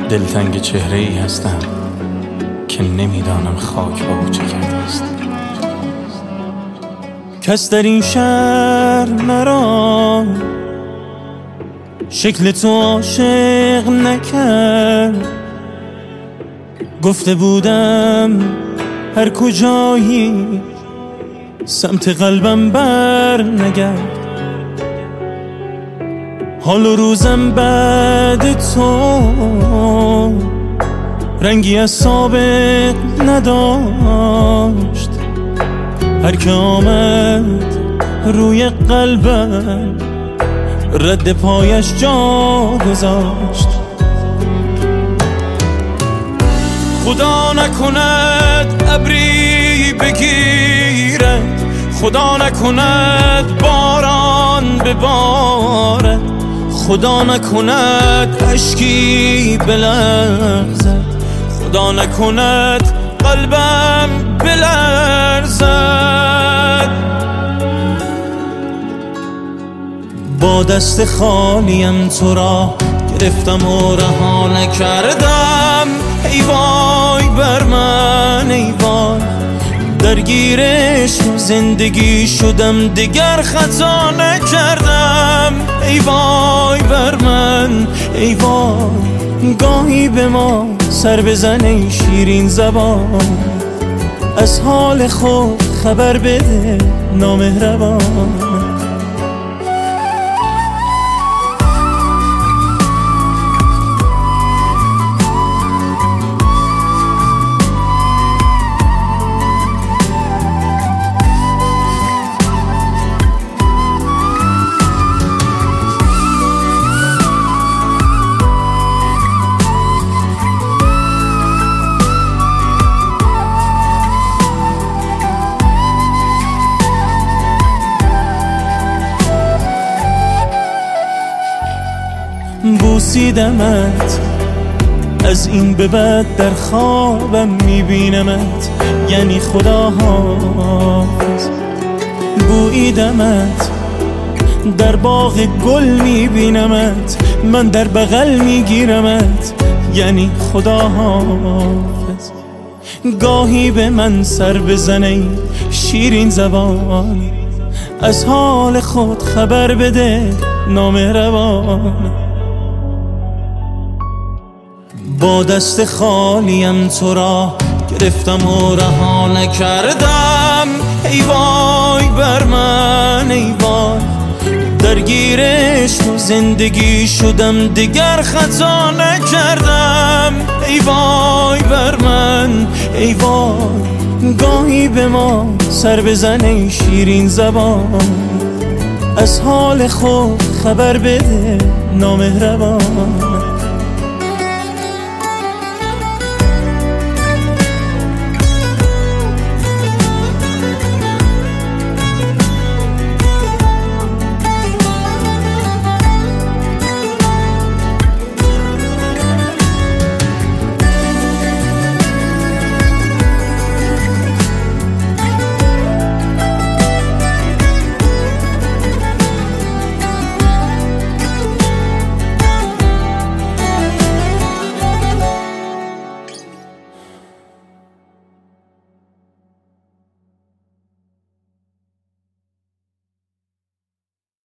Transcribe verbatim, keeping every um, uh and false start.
دلتنگ چهره ای هستم که نمیدانم خاک با او چه کرده است. کس در این شهر مرا شکل تو عاشق نکرد. گفته بودم هر کجایی سمت قلبم بر نگرد. حال و روزم بعد تو رنگی از سابق نداشت. هر که آمد روی قلبم رد پایش جا گذاشت. خدا نکند ابری بگیرد، خدا نکند باران ببارد، خدا نکند اشکی بلرزد، خدا نکند قلبم بلرزد. با دست خالیم تو را گرفتم و رها نکردم. ای وای بر من ای وای، درگیرش زندگی شدم دیگر خطا نکردم. ای وای بر من ای وای، گاهی به ما سر بزن ای شیرین زبان، از حال خود خبر بده نامهربان. بوسیدمت از این به بعد در خوابم میبینمت، یعنی خدا حافظ. بویدمت در باغ گل میبینمت، من در بغل میگیرمت، یعنی خدا حافظ. گاهی به من سر بزنه شیرین زبان، از حال خود خبر بده نامهربان. با دست خالیم تو را گرفتم و رها نکردم. ای وای بر من ای وای، درگیرش و زندگی شدم دیگر خطا نکردم. ای وای بر من ای وای، گاهی به ما سر بزن ای شیرین زبان، از حال خود خبر بده نامهربان.